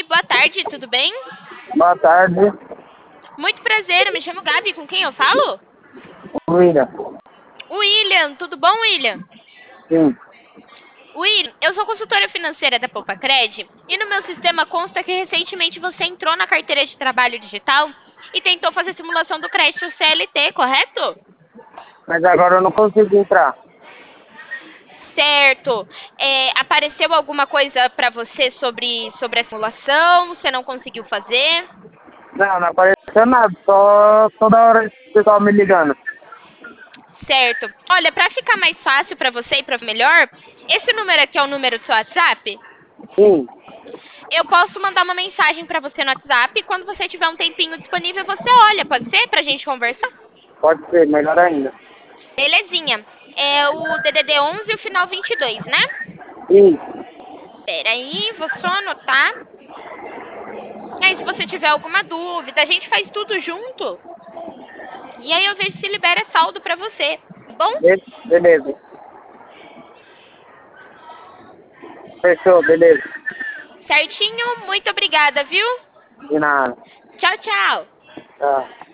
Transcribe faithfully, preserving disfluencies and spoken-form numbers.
boa tarde, tudo bem? Boa tarde, Muito prazer, eu me chamo Gabi, com quem eu falo? William. William, tudo bom, William? Sim, William, eu sou consultora financeira da Poupacred e no meu sistema consta que recentemente você entrou na carteira de trabalho digital e tentou fazer simulação do crédito C L T, correto? mas agora eu não consigo entrar. Certo. É, apareceu alguma coisa para você sobre, sobre a simulação? Você não conseguiu fazer? Não, não apareceu nada, só toda hora esse pessoal me ligando. Certo. Olha, para ficar mais fácil para você e para melhor, esse número aqui é o número do seu WhatsApp? Sim, Eu posso mandar uma mensagem para você no WhatsApp e quando você tiver um tempinho disponível, você olha, pode ser? Pra gente conversar? pode ser, melhor ainda. Belezinha. É o D D D onze e o final vinte e dois, né? Sim, Peraí, vou só anotar. E aí, se você tiver alguma dúvida, a gente faz tudo junto. E aí eu vejo se libera saldo para você, tá bom? be- beleza. Fechou, beleza. Certinho? Muito obrigada, viu? De nada. Tchau, tchau. Tá.